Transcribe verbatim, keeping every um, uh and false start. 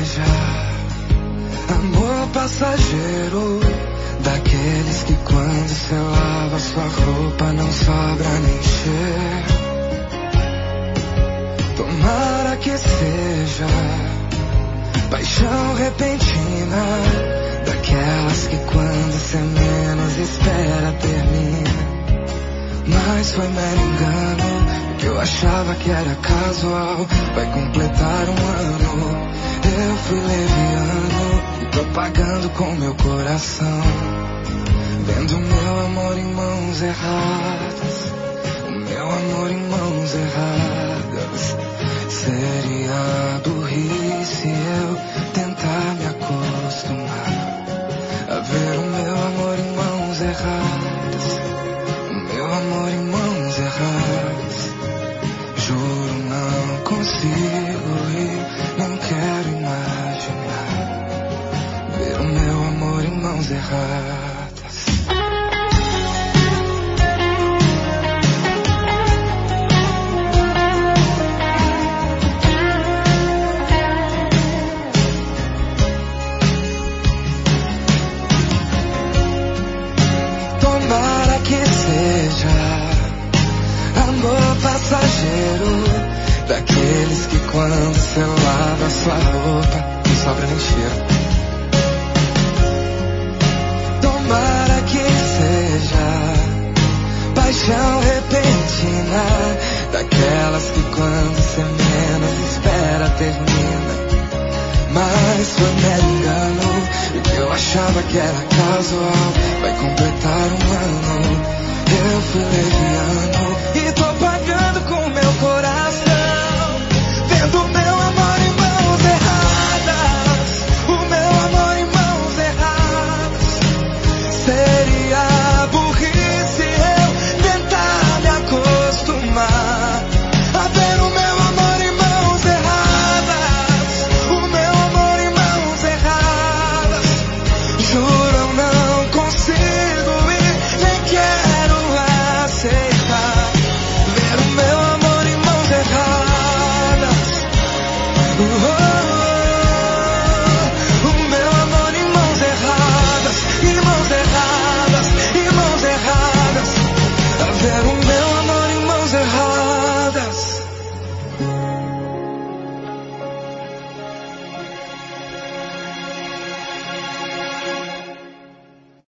seja amor passageiro, daqueles que quando você lava sua roupa não sobra nem cheiro. Tomara que seja paixão repentina, daquelas que quando você menos espera termina. Mas foi mero engano, o que eu achava que era casual vai completar um ano. Eu fui leviano e tô pagando com meu coração, vendo meu amor em mãos erradas, o meu amor em mãos erradas. Seria burrice eu tentar me acostumar a ver o meu amor em mãos erradas, o meu amor em mãos erradas. Juro, não consigo e não quero imaginar ver o meu amor em mãos erradas. Amor passageiro, daqueles que quando você lava sua roupa não sobra nem cheiro. Tomara que seja paixão repentina, daquelas que quando você menos espera termina. Mas foi mero engano, e o que eu achava que era casual vai completar um ano. Eu fui leviano e